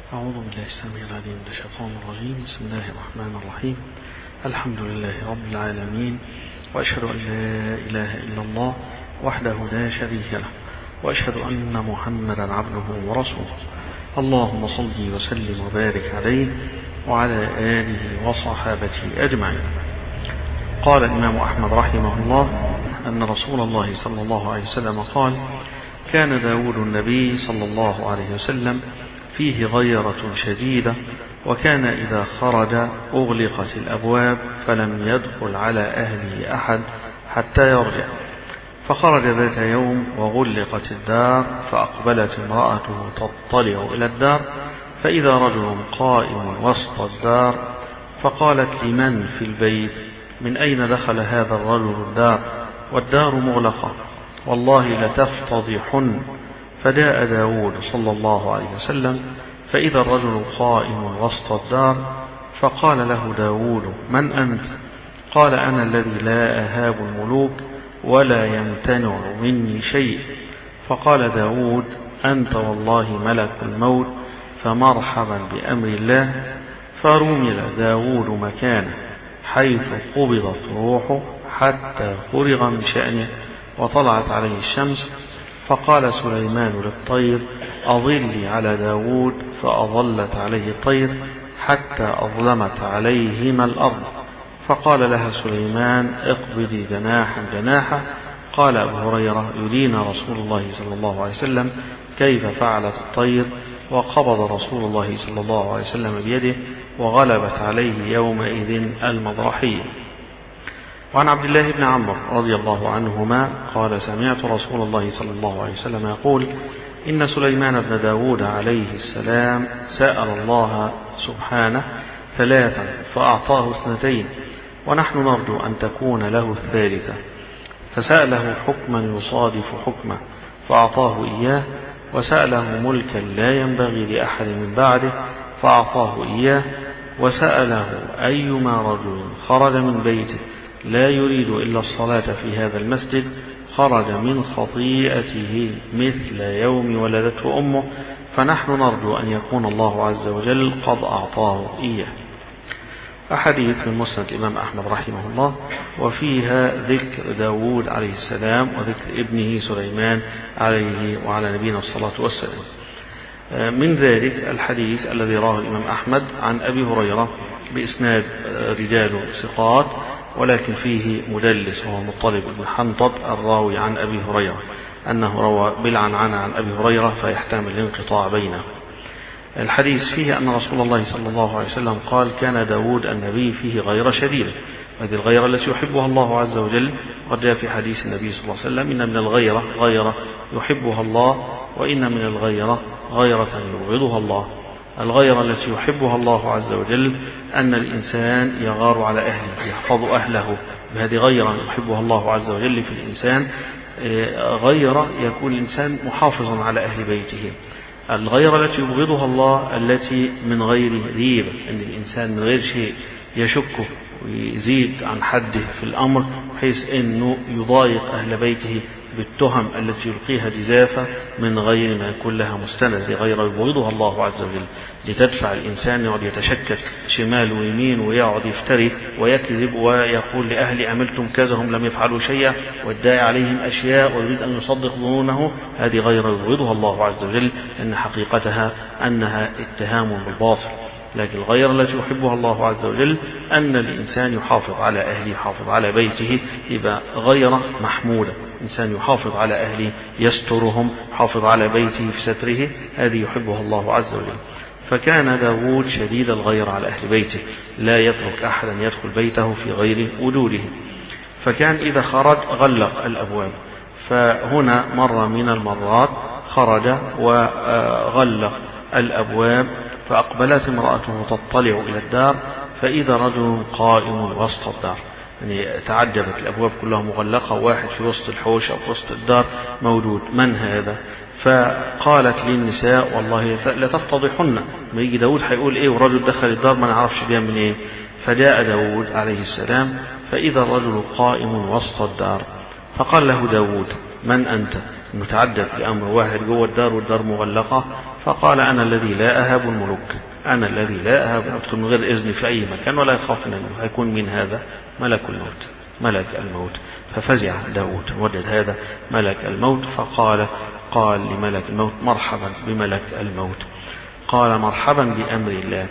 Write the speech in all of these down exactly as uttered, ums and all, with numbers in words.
أعوذ بالله السميع العليم من الشيطان الرجيم. بسم الله الرحمن الرحيم. الحمد لله رب العالمين، وأشهد أن لا إله إلا الله وحده لا شريك له، وأشهد أن محمدا عبده ورسوله. اللهم صل وسلم وبارك عليه وعلى آله وصحابته أجمعين. قال الإمام أحمد رحمه الله أن رسول الله صلى الله عليه وسلم قال: كان داود النبي صلى الله عليه وسلم فيه غيرة شديدة، وكان إذا خرج أغلقت الأبواب فلم يدخل على أهله أحد حتى يرجع. فخرج ذات يوم وغلقت الدار، فأقبلت امرأته تطلع إلى الدار، فإذا رجل قائم وسط الدار، فقالت: لمن في البيت؟ من أين دخل هذا الرجل الدار والدار مغلقة؟ والله لتفتضحن. فجاء داود صلى الله عليه وسلم، فإذا الرجل قائم وسط الدار، فقال له داود: من أنت؟ قال: أنا الذي لا أهاب الملوك ولا يمتنع مني شيء. فقال داود: أنت والله ملك الموت، فمرحبا بأمر الله. فرمل داود مكانه حيث قبضت روحه حتى فرغ من شأنه وطلعت عليه الشمس. فقال سليمان للطير: أظلي على داود، فأظلت عليه الطير حتى أظلمت عليهما الأرض. فقال لها سليمان: اقبضي جناحا جناحا. قال أبو هريرة: يدينا رسول الله صلى الله عليه وسلم كيف فعلت الطير، وقبض رسول الله صلى الله عليه وسلم بيده، وغلبت عليه يومئذ المضرحية. وعن عبد الله بن عمرو رضي الله عنهما قال: سمعت رسول الله صلى الله عليه وسلم يقول: إن سليمان بن داود عليه السلام سأل الله سبحانه ثلاثا فأعطاه اثنتين، ونحن نرجو أن تكون له الثالثة. فسأله حكما يصادف حكمه فأعطاه إياه، وسأله ملكا لا ينبغي لأحد من بعده فأعطاه إياه، وسأله أيما رجل خرج من بيته لا يريد إلا الصلاة في هذا المسجد خرج من خطيئته مثل يوم ولدته أمه، فنحن نرجو أن يكون الله عز وجل قد أعطاه إياه. أحاديث من مسند الإمام أحمد رحمه الله، وفيها ذكر داود عليه السلام وذكر ابنه سليمان عليه وعلى نبينا الصلاة والسلام. من ذلك الحديث الذي راه الإمام أحمد عن أبي هريرة بإسناد رجال ثقات، ولكن فيه مدلس وهو مطلب بن حنطب الراوي عن أبي هريرة، أنه روى بالعنعنة عن أبي هريرة فيحتمل الانقطاع بينه. الحديث فيه أن رسول الله صلى الله عليه وسلم قال: كان داود النبي فيه غيرة شديدة. هذه الغيرة التي يحبها الله عز وجل، قد جاء في حديث النبي صلى الله عليه وسلم: إن من الغيرة غيرة يحبها الله، وإن من الغيرة غيرة يبغضها الله. الغيرة التي يحبها الله عز وجل أن الإنسان يغار على أهله، يحفظ أهله، بهذه غيرة يحبها الله عز وجل في الإنسان. غيرة يكون الإنسان محافظا على أهل بيته. الغيرة التي يبغضها الله التي من غير ريبة، أن الإنسان من غير شيء يشكه ويزيد عن حده في الأمر، بحيث أنه يضايق أهل بيته بالتهم التي يلقيها جزافة من غير ما يكون لها مستند. غير يبغضها الله عز وجل لتدفع الإنسان يقعد يتشكك شمال ويمين، ويقعد يفتري ويكذب ويقول لأهل عملتم كذا هم لم يفعلوا شيئا، ويدعي عليهم أشياء ويريد أن يصدق ظنونه. هذه غير يبغضها الله عز وجل، أن حقيقتها أنها اتهام بالباطل. لكن الغيرة التي يحبها الله عز وجل أن الإنسان يحافظ على أهله، يحافظ على بيته، يبقى غيرة محمودة. إنسان يحافظ على أهله، يسترهم، يحافظ على بيته في ستره، هذه يحبها الله عز وجل. فكان داود شديد الغيرة على أهل بيته، لا يترك أحدا يدخل بيته في غير وجوده. فكان إذا خرج غلق الأبواب. فهنا مرة من المرات خرج وغلق الأبواب، فأقبلت امرأته تطلع إلى الدار، فإذا رجل قائم وسط الدار. يعني تعجبت، الأبواب كلها مغلقة، واحد في وسط الحوش أو في وسط الدار موجود، من هذا؟ فقالت للنساء: والله لتفتضحن. ما يجي داود هيقول إيه ورجل دخل الدار ما نعرفش بيها من إيه؟ فجاء داود عليه السلام، فإذا الرجل قائم وسط الدار، فقال له داود: من أنت؟ انه تعدد لأمر واحد جوه الدار والدار مغلقة، فقال أنا الذي لا أهاب الملوك، أنا الذي لا أهاب أدخل من غير إذن في أي مكان ولا يخاف منه، هيكون من هذا ملك الموت، ملك الموت. ففزع داود، وجد هذا ملك الموت، فقال قال لملك الموت مرحبا بملك الموت. قال مرحبا بأمر الله.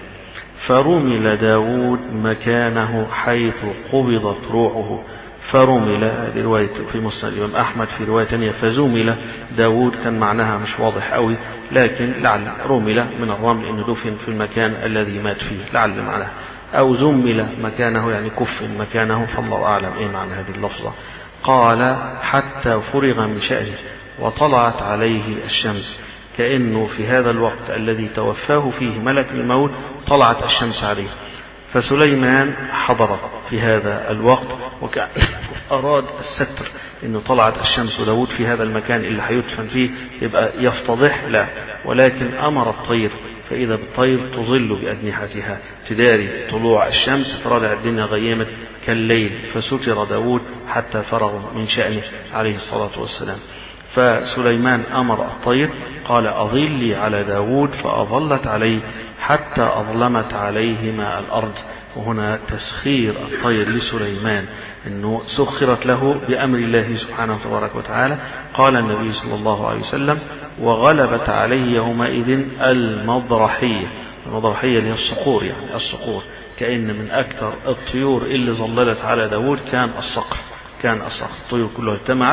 فرمل داود مكانه حيث قبضت روحه. فرمل، هذه رواية في مسند الإمام أحمد، في رواية ثانية فزمل داود، كان معناها مش واضح قوي، لكن لعل رمل من الرمل إنه دفن في المكان الذي مات فيه، لعل معناها، أو زمل مكانه يعني كفن مكانه، فالله أعلم إيه معنى هذه اللفظة. قال حتى فرغ من شأنه وطلعت عليه الشمس، كأنه في هذا الوقت الذي توفاه فيه ملك الموت طلعت الشمس عليه. فسليمان حضر في هذا الوقت وكان أراد الستر، إنه طلعت الشمس وداود في هذا المكان اللي هيدفن فيه يبقى يفتضح، لا، ولكن أمر الطير، فإذا بالطير تظل بأجنحتها تداري طلوع الشمس، فرجع الدنيا غيمت كالليل، فستر داود حتى فرغ من شأنه عليه الصلاة والسلام. فسليمان أمر الطير قال أظلي على داود، فأظلت عليه حتى أظلمت عليه ماء الأرض. وهنا تسخير الطير لسليمان، أنه سخرت له بأمر الله سبحانه وتبارك وتعالى. قال النبي صلى الله عليه وسلم وغلبت عليه يومئذ المضرحية. المضرحية اللي هي الصقور، يعني الصقور، كأن من أكثر الطيور اللي ظللت على داود كان الصقر، كان الصقر، الطيور كلها اجتمعت.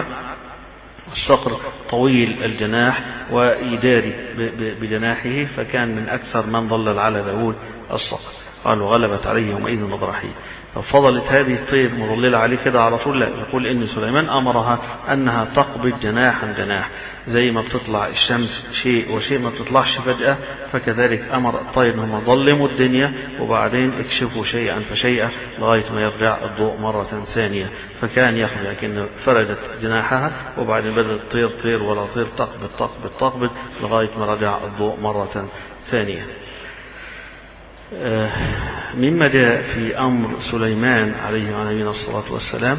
الصقر طويل الجناح ويداري بجناحه، فكان من أكثر من ظلل على داود الصقر. قالوا غلبت عليه يومئذ المضرحية. ففضلت هذه الطير مظللة عليه كده على طول؟ لا، يقول إن سليمان أمرها أنها تقبض جناحا جناح، زي ما بتطلع الشمس شيء وشيء ما بتطلعش فجأة، فكذلك أمر الطير أنهم ظلموا الدنيا وبعدين اكشفوا شيئا فشيئا لغاية ما يرجع الضوء مرة ثانية. فكان ياخذ لكن فردت جناحها وبعدين بدأت تطير طير ولا طير، تقبض تقبض تقبض لغاية ما رجع الضوء مرة ثانية. مما جاء في أمر سليمان عليه وعلى الصلاة والسلام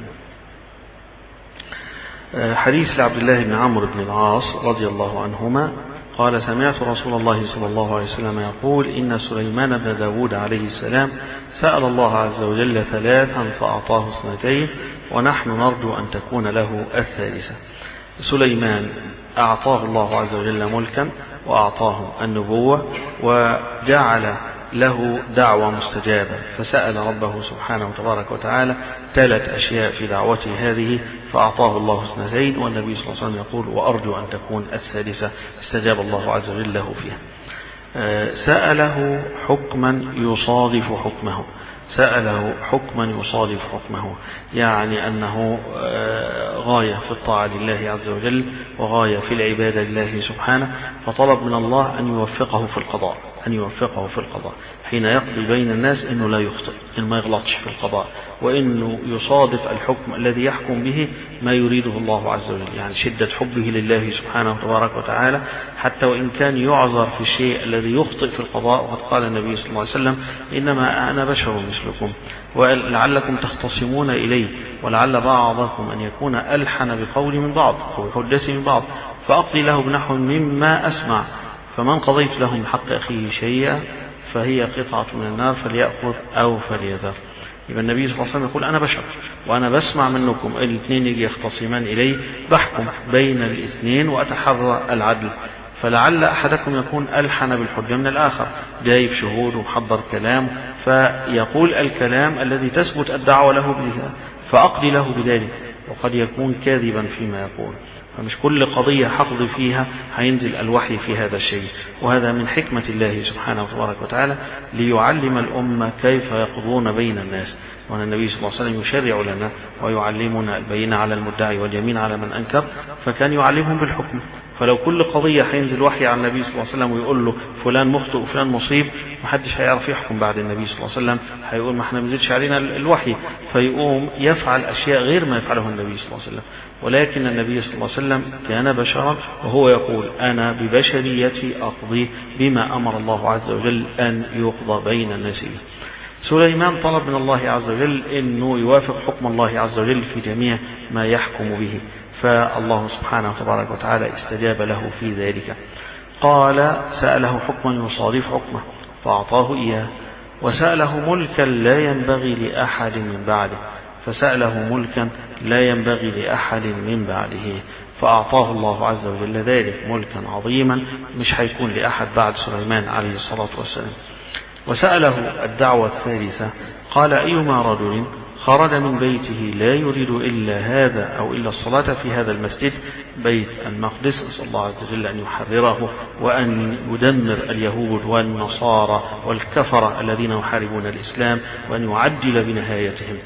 حديث لعبد الله بن عمرو بن العاص رضي الله عنهما قال سمعت رسول الله صلى الله عليه وسلم يقول إن سليمان بن داود عليه السلام سأل الله عز وجل ثلاثا فأعطاه اثنتين ونحن نرجو أن تكون له الثالثة. سليمان أعطاه الله عز وجل ملكا وأعطاه النبوة وجعل له دعوة مستجابة، فسأل ربه سبحانه وتبارك وتعالى ثلاث أشياء في دعوته هذه فأعطاه الله اثنتين، والنبي صلى الله عليه وسلم يقول وأرجو أن تكون الثالثة، استجاب الله عز وجل له فيها. سأله حكما يصادف حكمه، سأله حكما يصادف حكمه، يعني أنه غاية في الطاعة لله عز وجل وغاية في العبادة لله سبحانه، فطلب من الله أن يوفقه في القضاء، أن يوفقه في القضاء حين يقضي بين الناس، إنه لا يخطئ، إنه ما يغلطش في القضاء، وإنه يصادف الحكم الذي يحكم به ما يريده الله عز وجل، يعني شدة حبه لله سبحانه وتبارك وتعالى، حتى وإن كان يعذر في الشيء الذي يخطئ في القضاء. وقد قال النبي صلى الله عليه وسلم إنما أنا بشر مثلكم ولعلكم تختصمون إلي، ولعل بعضكم أن يكون ألحن بقول من بعض أو بحجة من بعض، فأقضي له بنحو مما أسمع، فمن قضيت له من حق أخيه شيئا فهي قطعة من النار فليأخذ أو فليذر. يبقى النبي صلى الله عليه وسلم يقول أنا بشر وأنا بسمع منكم الاثنين يجي يختصمان إلي، بحكم بين الاثنين وأتحرى العدل، فلعل أحدكم يكون ألحن بالحجة من الآخر، جايب شهود ومحضر كلام، فيقول الكلام الذي تثبت الدعوة له به فأقضي له بذلك، وقد يكون كاذبا فيما يقول. فمش كل قضية حقضي فيها هينزل الوحي في هذا الشيء، وهذا من حكمة الله سبحانه وتبارك وتعالى ليعلم الأمة كيف يقضون بين الناس. وأن النبي صلى الله عليه وسلم يشرع لنا ويعلمنا البينة على المدعي واليمين على من أنكر، فكان يعلمهم بالحكم. فلو كل قضية هينزل وحي على النبي صلى الله عليه وسلم ويقول له فلان مخطئ وفلان مصيب، محدش هيعرف يحكم بعد النبي صلى الله عليه وسلم، هيقول ما احنا منزلش علينا الوحي، فيقوم يفعل أشياء غير ما يفعله النبي صلى الله عليه وسلم. ولكن النبي صلى الله عليه وسلم كان بشرا، وهو يقول أنا ببشريتي أقضي بما أمر الله عز وجل أن يقضى بين الناس. سليمان طلب من الله عز وجل أنه يوافق حكم الله عز وجل في جميع ما يحكم به، فالله سبحانه وتبارك وتعالى استجاب له في ذلك. قال سأله حكما يصادف حكمه فأعطاه إياه، وسأله ملكا لا ينبغي لأحد من بعده، فسأله ملكا لا ينبغي لأحد من بعده، فأعطاه الله عز وجل ذلك ملكا عظيما مش هيكون لأحد بعد سليمان عليه الصلاة والسلام. وسأله الدعوة الثالثة قال أيما رجل خرج من بيته لا يريد إلا هذا أو إلا الصلاة في هذا المسجد بيت المقدس، نسأل الله عز وجل أن يحرره وأن يدمر اليهود والنصارى والكفرة الذين يحاربون الإسلام وأن يعجل بنهايتهم.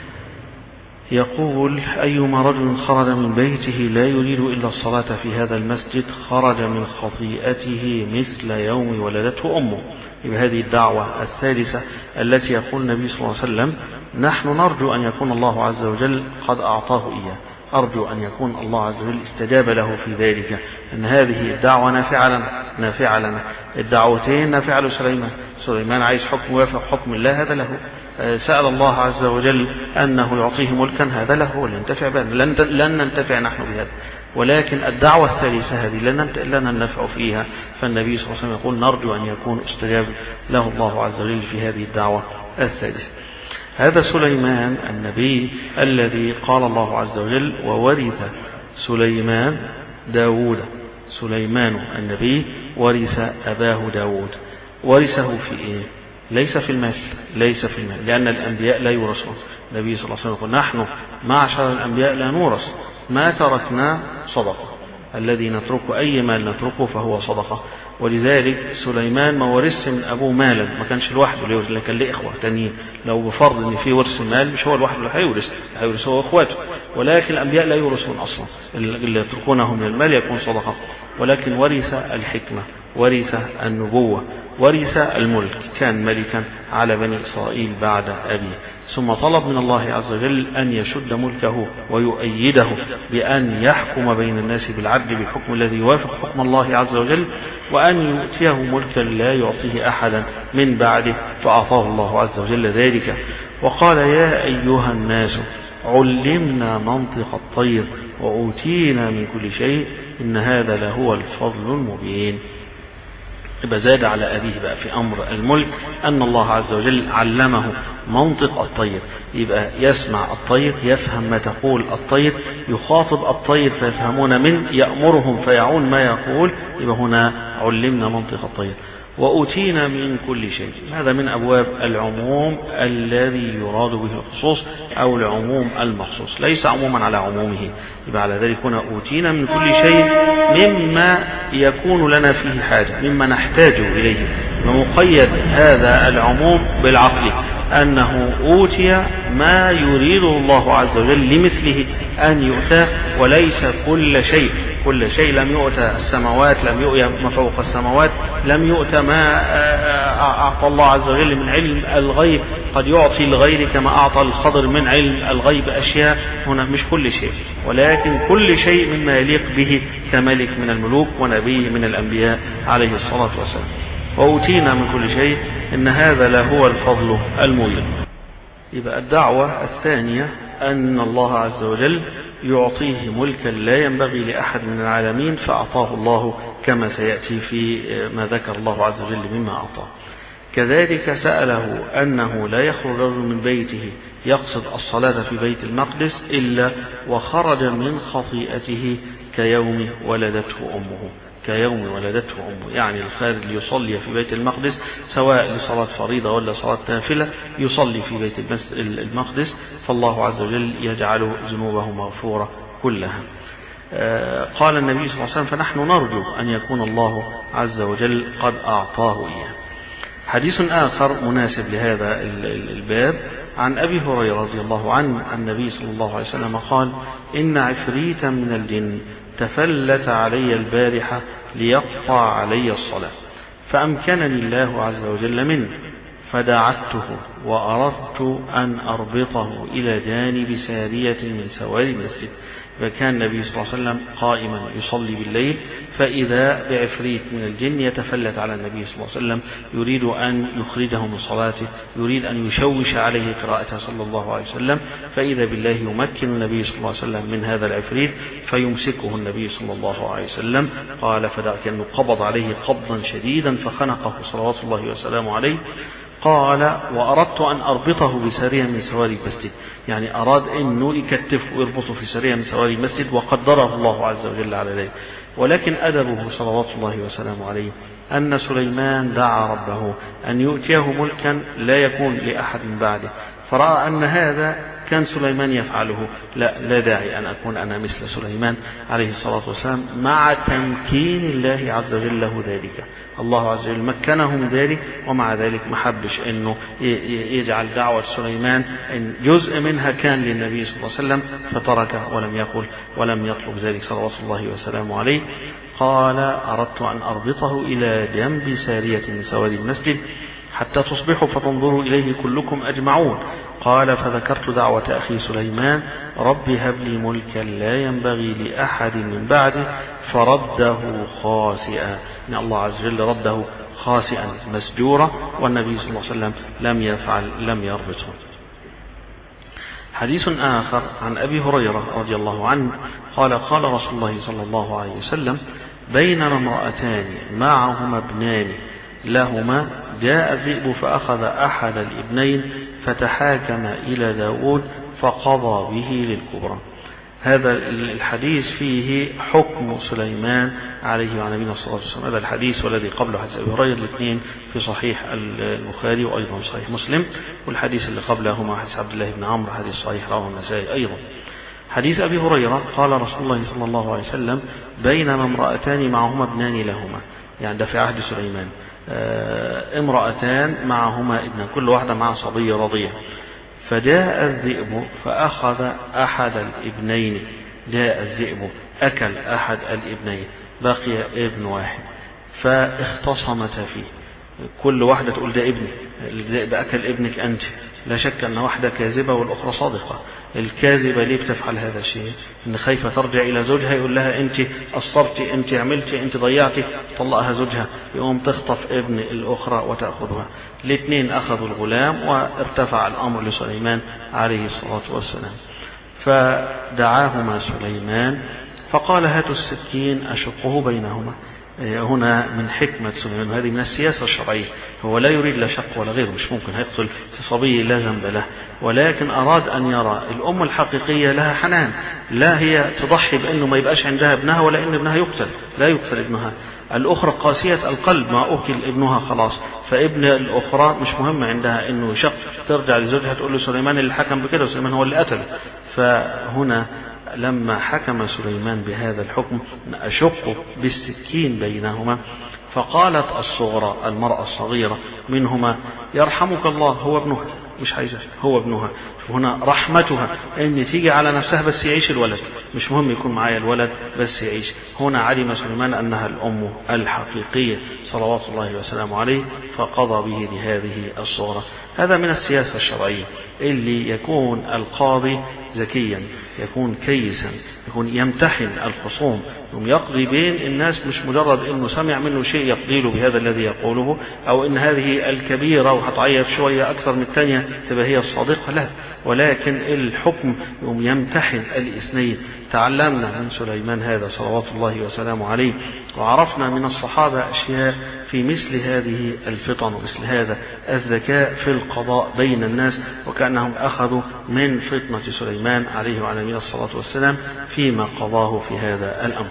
يقول أيما رجل خرج من بيته لا يريد إلا الصلاة في هذا المسجد خرج من خطيئته مثل يوم ولدته أمه. بهذه الدعوة الثالثة التي يقول النبي صلى الله عليه وسلم نحن نرجو أن يكون الله عز وجل قد أعطاه إياه، أرجو أن يكون الله عز وجل استجاب له في ذلك، أن هذه الدعوة نافعة لنا نافعة لنا الدعوتين نافعة لسليمان. سليمان عايز حكم وافق حكم الله، هذا له. سأل الله عز وجل أنه يعطيه ملكا، هذا له ولننتفع به، لن ننتفع نحن بهذا. ولكن الدعوة الثالثة هذه لنا النفع فيها، فالنبي صلى الله عليه وسلم يقول نرجو أن يكون استجاب له الله عز وجل في هذه الدعوة الثالثة. هذا سليمان النبي الذي قال الله عز وجل وورث سليمان داود. سليمان النبي ورث أباه داود. ورثه في إيه؟ ليس في المال، ليس في المال، لأن الأنبياء لا يورثون. النبي صلى الله عليه وسلم يقول نحن معشر الأنبياء لا نورث، ما تركنا صدقة، الذي نترك أي مال نتركه فهو صدقة. ولذلك سليمان ما ورث من أبوه مالا، ما كانش لوحده، لكن ليه إخوة تانيين. لو بفرض أن في ورث مال مش هو لوحده اللي هيورث، هيورث هو إخواته. ولكن الأنبياء لا يورثون أصلا، اللي يتركونه من المال يكون صدقة. ولكن ورث الحكمة، ورث النبوة، ورث الملك، كان ملكا على بني إسرائيل بعد أبيه. ثم طلب من الله عز وجل أن يشد ملكه ويؤيده بأن يحكم بين الناس بالعدل بالحكم الذي يوافق حكم الله عز وجل، وأن يؤتيه ملكا لا يعطيه أحدا من بعده، فأعطاه الله عز وجل ذلك. وقال يا أيها الناس علمنا منطق الطير وأوتينا من كل شيء إن هذا لهو الفضل المبين. يبقى زاد على أبيه بقى في أمر الملك أن الله عز وجل علمه منطق الطير، يبقى يسمع الطير، يفهم ما تقول الطير، يخاطب الطير فيفهمون منه، يأمرهم فيعون ما يقول. يبقى هنا علمنا منطق الطير. وأوتينا من كل شيء، هذا من أبواب العموم الذي يراد به الخصوص أو العموم المخصوص، ليس عموما على عمومه. يبقى على ذلك هنا أوتينا من كل شيء مما يكون لنا فيه حاجة، مما نحتاج إليه. ومقيد هذا العموم بالعقل، أنه أوتي ما يريد الله عز وجل لمثله أن يؤتى، وليس كل شيء. كل شيء لم يؤتى السماوات، لم يؤتى ما فوق السماوات، لم يؤتى ما أعطى الله عز وجل من علم الغيب، قد يعطي الغير كما أعطى الخضر من علم الغيب أشياء. هنا مش كل شيء، ولكن كل شيء مما يليق به كملك من الملوك ونبي من الأنبياء عليه الصلاة والسلام. وأوتينا من كل شيء إن هذا لهو الفضل المبين. يبقى الدعوة الثانية أن الله عز وجل يعطيه ملكا لا ينبغي لأحد من العالمين، فأعطاه الله كما سيأتي في ما ذكر الله عز وجل مما أعطاه. كذلك سأله أنه لا يخرج رجل من بيته يقصد الصلاة في بيت المقدس إلا وخرج من خطيئته كيوم ولدته أمه، كيوم ولدته أمه، يعني الخارج ليصلي في بيت المقدس سواء لصلاة فريضة ولا صلاة نافلة يصلي في بيت المقدس، فالله عز وجل يجعل ذنوبه مغفورة كلها. قال النبي صلى الله عليه وسلم فنحن نرجو أن يكون الله عز وجل قد أعطاه إياه. حديث آخر مناسب لهذا الباب عن أبي هريرة رضي الله عنه النبي صلى الله عليه وسلم قال إن عفريتا من الجن تفلت علي البارحة ليقطع علي الصلاة، فأمكنني الله عز وجل منه، فدعته وأردت أن أربطه إلى جانب سارية من سواري المسجد، فكان النبي صلى الله عليه وسلم قائما يصلي بالليل، فإذا بعفريت من الجن يتفلت على النبي صلى الله عليه وسلم يريد أن يخرجه من صلاته، يريد أن يشوش عليه قراءته صلى الله عليه وسلم، فإذا بالله يمكن النبي صلى الله عليه وسلم من هذا العفريت فيمسكه النبي صلى الله عليه وسلم. قال فذاك أنه قبض عليه قبضا شديدا فخنقه صلوات الله وسلامه عليه. قال وأردت أن أربطه بسارية من سواري المسجد، يعني أراد أنه يكتفه ويربطه في سارية من سواري المسجد، وقدره الله عز وجل على ذلك. ولكن أدبه صلوات الله وسلامه عليه أن سليمان دعا ربه أن يؤتيه ملكا لا يكون لأحد من بعده، فرأى أن هذا كان سليمان يفعله، لا لا داعي أن أكون أنا مثل سليمان عليه الصلاة والسلام، مع تمكين الله عز وجل له ذلك. الله عز وجل مكنه من ذلك، ومع ذلك ما حبش أنه يجعل دعوة سليمان إن جزء منها كان للنبي صلى الله عليه وسلم، فتركه ولم يقل ولم يطلب ذلك صلوات الله وسلامه عليه. قال أردت أن أربطه إلى جنب سارية من سواري المسجد حتى تصبحوا فتنظروا إليه كلكم أجمعون. قال فذكرت دعوة أخي سليمان رب هب لي ملكا لا ينبغي لأحد من بعده، فرده خاسئا، إن الله عز وجل رده خاسئا مسجورا، والنبي صلى الله عليه وسلم لم يفعل لم يربطه. حديث آخر عن أبي هريرة رضي الله عنه قال قال رسول الله صلى الله عليه وسلم بينما امرأتان معهما ابنان لهما جاء الذئب فأخذ أحد الابنين فتحاكم إلى داود فقضى به للكبرى. هذا الحديث فيه حكم سليمان عليه وعلى نبينا الصلاة والسلام. هذا الحديث والذي قبله حديث أبي هريرة الاثنين في صحيح البخاري وأيضا صحيح مسلم، والحديث اللي قبلهما حديث عبد الله بن عمرو حديث صحيح رواه النسائي أيضا. حديث أبي هريرة قال رسول الله صلى الله عليه وسلم بينما امرأتان معهما ابنان لهما، يعني ده في عهد سليمان، امرأتان معهما ابنان كل واحدة مع صبي رضيع، فجاء الذئب فأخذ أحد الابنين، جاء الذئب أكل أحد الابنين بقي ابن واحد، فاختصمتا فيه، كل واحدة تقول ده ابني، الذئب أكل ابنك أنت، لا شك أن واحدة كاذبة والأخرى صادقة. الكاذبة ليه بتفعل هذا الشيء؟ إن خايفة ترجع إلى زوجها يقول لها أنت قصرتي، أنت عملتي، أنت ضيعتي، طلقها زوجها، يقوم تخطف ابن الأخرى وتأخذها. الاثنين أخذوا الغلام وارتفع الأمر لسليمان عليه الصلاة والسلام، فدعاهما سليمان فقال هاتوا السكين أشقه بينهما. هنا من حكمة سليمان، هذه من السياسة الشرعية، هو لا يريد لا شق ولا غيره، مش ممكن هيقتل في صبي لا ذنب له، ولكن أراد أن يرى الأم الحقيقية لها حنان، لا هي تضحي بأنه ما يبقاش عندها ابنها ولا إن ابنها يقتل، لا يقتل ابنها. الأخرى قاسية القلب، ما أكل ابنها خلاص، فابن الأخرى مش مهم عندها إنه شق، ترجع لزوجها تقول له سليمان اللي حكم بكده وسليمان هو اللي قتل. فهنا لما حكم سليمان بهذا الحكم أشق بالسكين بينهما، فقالت الصغرى المرأة الصغيرة منهما يرحمك الله هو ابنها، مش عايزة هو ابنها. هنا رحمتها ان تيجي على نفسها بس يعيش الولد، مش مهم يكون معايا الولد بس يعيش. هنا علم سليمان انها الام الحقيقية صلوات الله وسلامه عليه، فقضى به لهذه الصغرى. هذا من السياسة الشرعية، اللي يكون القاضي ذكيا، يكون كيسا، يكون يمتحن الخصوم، يقضي بين الناس، مش مجرد انه سمع منه شيء يقضي له بهذا الذي يقوله، او ان هذه الكبيرة وهتعيف شوية اكثر من الثانية تبقى هي الصادقة، لا، ولكن الحكم يمتحن الاثنين. تعلمنا من سليمان هذا صلوات الله وسلامه عليه، وعرفنا من الصحابة أشياء في مثل هذه الفطن ومثل هذا الذكاء في القضاء بين الناس، وكأنهم أخذوا من فطنة سليمان عليه وعلى نبينا الصلاة والسلام فيما قضاه في هذا الأمر.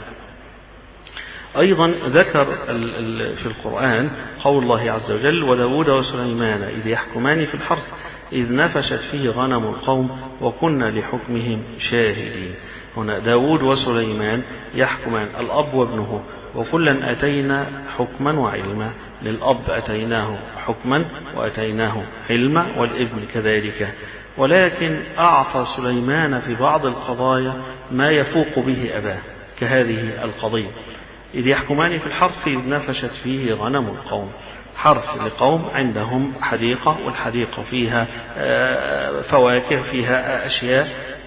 أيضا ذكر في القرآن قول الله عز وجل وداود وسليمان إذ يحكمان في الحرث إذ نفشت فيه غنم القوم وكنا لحكمهم شاهدين. هنا داود وسليمان يحكمان، الأب وابنه، وكلا أتينا حكما وعلما، للأب أتيناه حكما وأتيناه علما والابن كذلك، ولكن أعطى سليمان في بعض القضايا ما يفوق به أباه كهذه القضية. إذ يحكمان في الحرث إذ نفشت فيه غنم القوم، حرث لقوم عندهم حديقة، والحديقة فيها فواكه، فيها أشياء،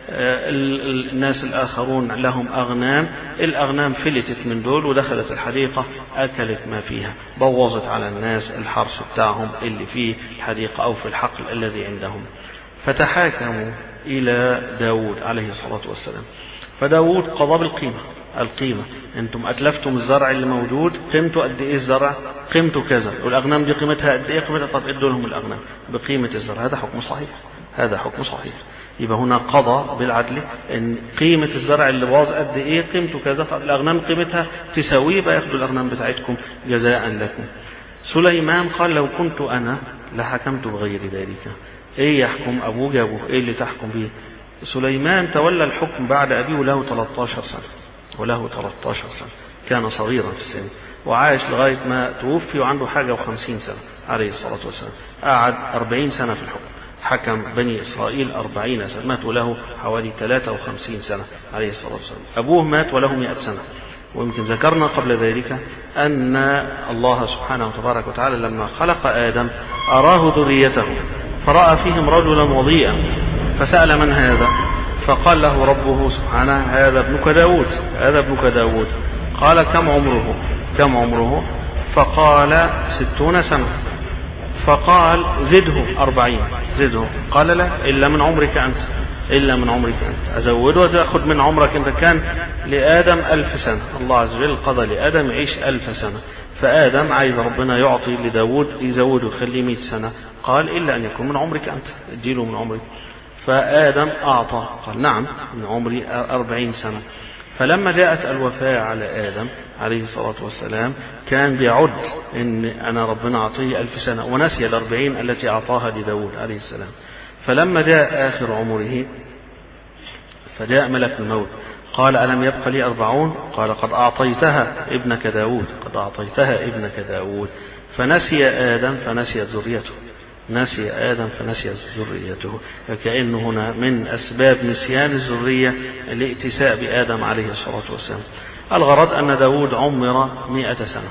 الناس الآخرون لهم أغنام، الأغنام فلتت من دول ودخلت الحديقة أكلت ما فيها، بوظت على الناس الحرث بتاعهم اللي فيه الحديقة أو في الحقل الذي عندهم. فتحاكموا إلى داود عليه الصلاة والسلام، فداود قضى بالقيمة، القيمة أنتم أتلفتم الزرع اللي موجود، قيمته قد إيه الزرع؟ قيمته كذا، والأغنام دي قيمتها قد إيه؟ قيمتها طب ادوا لهم الأغنام بقيمة الزرع. هذا حكم صحيح، هذا حكم صحيح. يبقى هنا قضى بالعدل ان قيمة الزرع اللي باظ قد ايه، قيمته كذا، طب الاغنام قيمتها تساويه، يبقى ياخدوا الاغنام بتاعتكم جزاء لكم. سليمان قال لو كنت انا لحكمت بغير ذلك. ايه يحكم ابوه؟ جابوه ايه اللي تحكم به؟ سليمان تولى الحكم بعد ابيه وله ثلاثة عشر سنة، وله ثلاثة عشر سنة، كان صغيرا في السن وعاش لغاية ما توفي وعنده حاجة وخمسين سنة عليه الصلاة والسلام. قعد أربعين سنة في الحكم، حكم بني إسرائيل أربعين سنة، مات وله حوالي ثلاثة وخمسين سنة عليه الصلاة والسلام. أبوه مات وله مئة سنة. ويمكن ذكرنا قبل ذلك أن الله سبحانه وتبارك وتعالى لما خلق آدم أراه ذريته فرأى فيهم رجلا وضيئا، فسأل من هذا؟ فقال له ربه سبحانه هذا ابنك داود، هذا ابنك داود. قال كم عمره؟ كم عمره؟ فقال ستون سنة. فقال زده أربعين، زده. قال لا، إلا من عمرك أنت، إلا من عمرك أنت، أزوده وتأخذ من عمرك أنت. كان لآدم ألف سنة، الله عز وجل قضى لآدم يعيش ألف سنة، فآدم عايز ربنا يعطي لداود يزوده يخليه مئة سنة، قال إلا أن يكون من عمرك أنت، اديله من عمرك. فآدم أعطى، قال نعم من عمري أربعين سنة. فلما جاءت الوفاة على آدم عليه الصلاة والسلام كان بيعد إن أنا ربنا أعطيه ألف سنة، ونسي الأربعين التي أعطاها لداود عليه السلام. فلما جاء آخر عمره فجاء ملك الموت قال ألم يبق لي أربعون؟ قال قد أعطيتها ابنك داود، قد أعطيتها ابنك داود. فنسي آدم فنسيت ذريته، نسي آدم فنسيت ذريته. فكأنه هنا من أسباب نسيان الذرية الائتساء بآدم عليه الصلاة والسلام. الغرض أن داود عمر مئة سنة،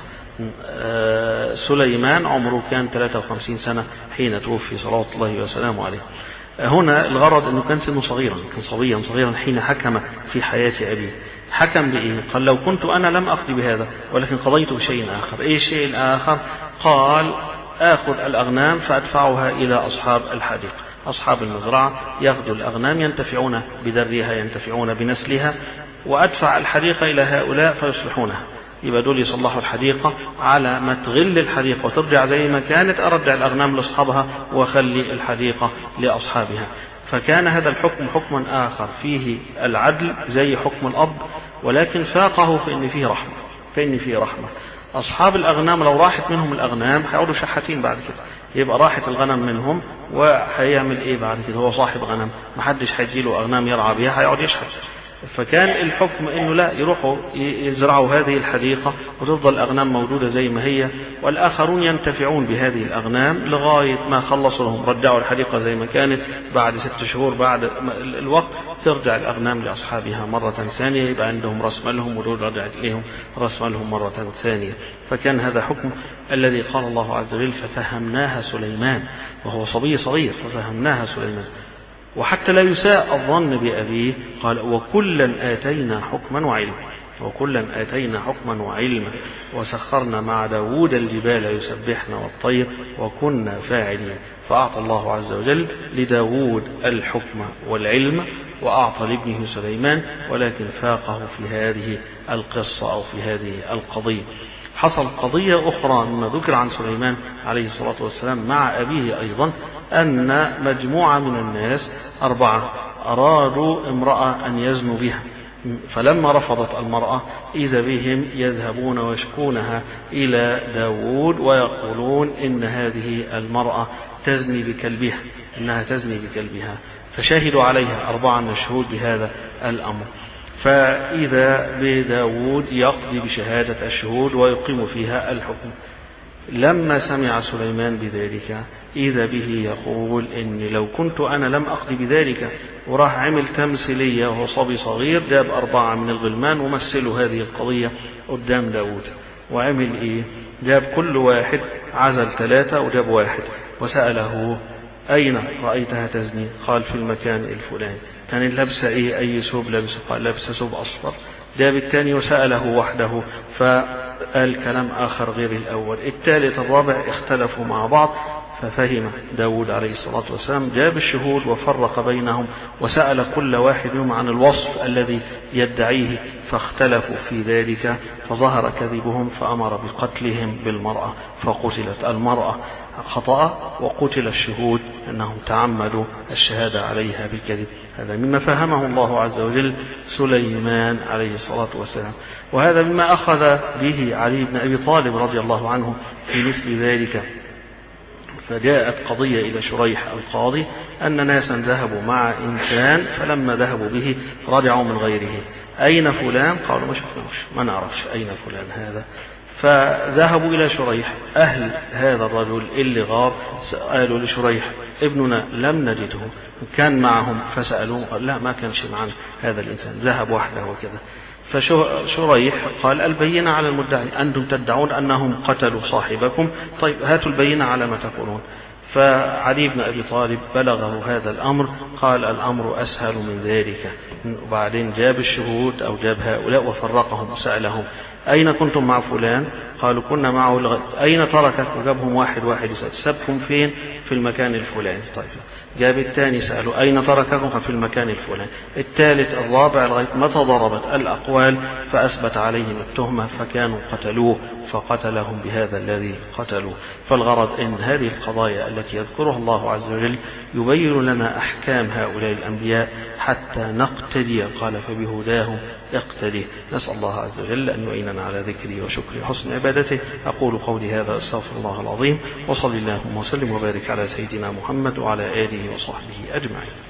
سليمان عمره كان ثلاثة وخمسين سنة حين توفي صلوات الله وسلامه عليه. هنا الغرض أنه كان سنه صغيرا، كان صبيا صغيرا حين حكم في حياة أبيه. حكم بإيه؟ قال لو كنت أنا لم أقضي بهذا ولكن قضيت بشيء آخر. إيه الشيء الآخر؟ قال آخذ الأغنام فأدفعها إلى أصحاب الحديقة، أصحاب المزرعة يأخذوا الأغنام ينتفعون بدرها ينتفعون بنسلها، وأدفع الحديقة إلى هؤلاء فيصلحونها. يبقى دول يصلحوا الحديقة على ما تغل الحديقة وترجع زي ما كانت، أرجع الأغنام لأصحابها وخلي الحديقة لأصحابها. فكان هذا الحكم حكما آخر فيه العدل زي حكم الأب، ولكن فاقه في إن فيه رحمة، في إن فيه رحمة. أصحاب الأغنام لو راحت منهم الأغنام هيعودوا شحاتين بعد كده، يبقى راحت الغنم منهم وهيعمل إيه بعد كده؟ هو صاحب غنم محدش هيجيله أغنام يرعى بها، هيقعد يشحت. فكان الحكم انه لا، يروحوا يزرعوا هذه الحديقة وتفضل الأغنام موجودة زي ما هي، والآخرون ينتفعون بهذه الأغنام لغاية ما خلصوا لهم، رجعوا الحديقة زي ما كانت. بعد ست شهور بعد الوقت ترجع الأغنام لأصحابها مرة ثانية، يبقى عندهم رأس مالهم ودول رجعت إليهم رأس مالهم مرة ثانية. فكان هذا حكم الذي قال الله عز وجل ففهمناها سليمان، وهو صبي صغير، ففهمناها سليمان. وحتى لا يساء الظن بأبيه قال وكلا آتينا حكما وعلما، وكلا آتينا حكما وعلما وسخرنا مع داود الجبال يسبحنا والطير وكنا فاعلين. فأعطى الله عز وجل لداود الحكم والعلم وأعطى لابنه سليمان، ولكن فاقه في هذه القصة أو في هذه القضية. حصل قضية أخرى مما ذكر عن سليمان عليه الصلاة والسلام مع أبيه أيضا، أن مجموعة من الناس أربعة أرادوا امرأة أن يزنوا بها، فلما رفضت المرأة إذا بهم يذهبون ويشكونها إلى داود ويقولون إن هذه المرأة تزني بكلبها، إنها تزني بكلبها. فشهدوا عليها أربعة مشهود بهذا الأمر. فإذا بداود يقضي بشهادة الشهود ويقيم فيها الحكم. لما سمع سليمان بذلك إذا به يقول إن لو كنت أنا لم أقضي بذلك، وراح عمل تمثيلية وهو صبي صغير، جاب أربعة من الغلمان ومثلوا هذه القضية قدام داود. وعمل إيه؟ جاب كل واحد عزل ثلاثة وجاب واحد وسأله أين رأيتها تزني؟ قال في المكان الفلاني. كان لابسة إيه أي ثوب لابسه؟ قال لابسة ثوب أصفر. جاب الثاني وسأله وحده فقال كلام آخر غير الأول. الثالث الرابع اختلفوا مع بعض ففهم داود عليه الصلاة والسلام، جاب الشهود وفرق بينهم وسأل كل واحد منهم عن الوصف الذي يدعيه، فاختلفوا في ذلك فظهر كذبهم فأمر بقتلهم بالمرأة، فقتلت المرأة خطأ وقتل الشهود أنهم تعمدوا الشهادة عليها بالكذب. هذا مما فهمه الله عز وجل سليمان عليه الصلاة والسلام، وهذا مما أخذ به علي بن أبي طالب رضي الله عنه في مثل ذلك. فجاءت قضية إلى شريح القاضي أن ناسا ذهبوا مع إنسان، فلما ذهبوا به رجعوا من غيره. أين فلان؟ قالوا ما شفناش، ما نعرفش أين فلان هذا. فذهبوا إلى شريح أهل هذا الرجل اللي غاب، قالوا لشريح ابننا لم نجده، كان معهم؟ فسألوه قال لا ما كانش معنا هذا الإنسان، ذهب وحده وكذا. فشريح قال البينة على المدعي، أنتم تدعون أنهم قتلوا صاحبكم، طيب هاتوا البينة على ما تقولون. فعلي بن أبي طالب بلغه هذا الأمر، قال الأمر أسهل من ذلك. وبعدين جاب الشهود أو جاب هؤلاء وفرقهم وسألهم أين كنتم مع فلان؟ قالوا كنا معه لغاية. أين تركك؟ وجابهم واحد واحد سبكم فين؟ في المكان الفلاني. طيب جاب الثاني سألوا أين ترككم؟ في المكان الفلاني. الثالث الرابع لغاية ما تضربت الأقوال فأثبت عليهم التهمة فكانوا قتلوه، فقتلهم بهذا الذي قتلوه. فالغرض إن هذه القضايا التي يذكرها الله عز وجل يبين لنا أحكام هؤلاء الأنبياء حتى نقتدي، قال فبهداهم اقتدي. نسأل الله عز وجل أن يعيننا على ذكره وشكره وحسن عبادته. أقول قولي هذا أستغفر الله العظيم، وصلى اللهم وسلم وبارك على سيدنا محمد وعلى آله وصحبه أجمعين.